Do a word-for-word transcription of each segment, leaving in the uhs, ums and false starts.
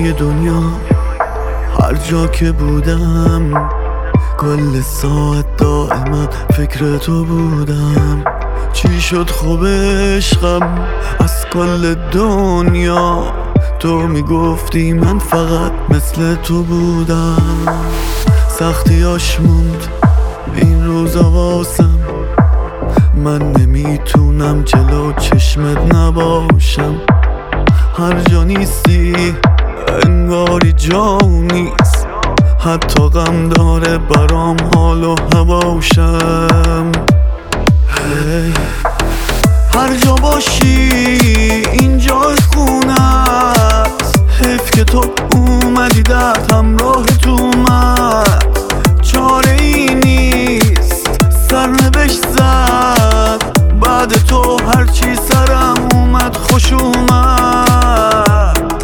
دنیای دنیا هر جا که بودم کل ساعت دائما فکر تو بودم. چی شد خوب عشقم از کل دنیا؟ تو میگفتی من فقط مثل تو بودم. سختیاش موند این روزا واسم، من نمیتونم جلو چشمت نباشم. هر جا نیستی انگاری جا نیست، حتی غم داره برام حال و هواشم. hey. هر جا باشی اینجا خونت، حیف که تو اومدی درد همراهت اومد. چاره ای نیست سرنوشت زد، بعد تو هرچی سرم اومد خوش اومد.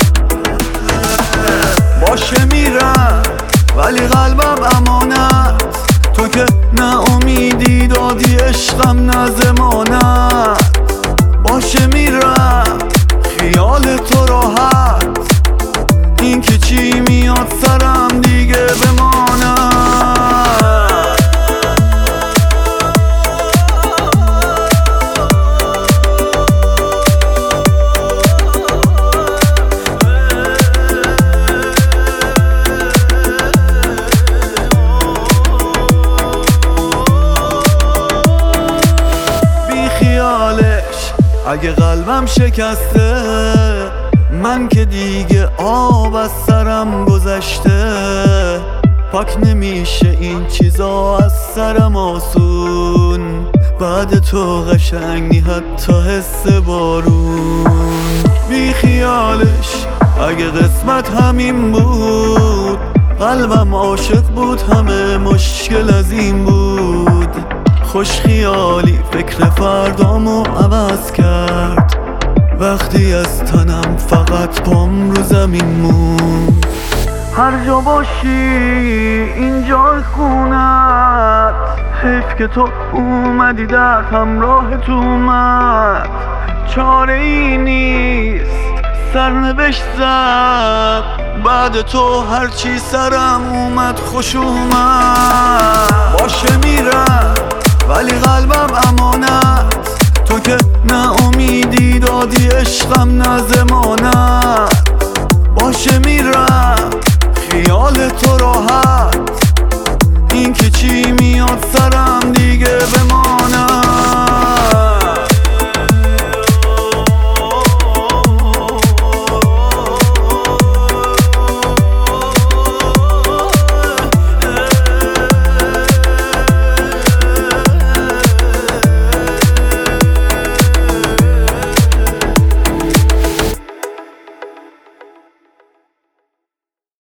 باشه میرم ولی قلبم امانت، تو که نه امیدی دادی عشقم نه ضمانت. باشه میرم خیال تو راحت، این که چی میاد سرم دیگه بماند. اگه قلبم شکسته من که دیگه آب از سرم گذشته. پاک نمیشه این چیزا از سرم آسون، بعد تو قشنگی حتی حس بارون. بی خیالش اگه قسمت همین بود، قلبم عاشق بود همه مشکل از این بود. خوش خیالی فکر فردامو عوض کرد، وقتی از تنم فقط پام رو زمین موند. هر جا باشی اینجا خونت، حیف که تو اومدی درد همراهت اومد. چاره ای نیست سرنوشت زد، بعد تو هرچی سرم اومد خوش اومد. باشه میرم ولی قلبم امانت، تو که نه امیدی دادی عشقم نه ضمانت. باشه میرم خیال تو راحت،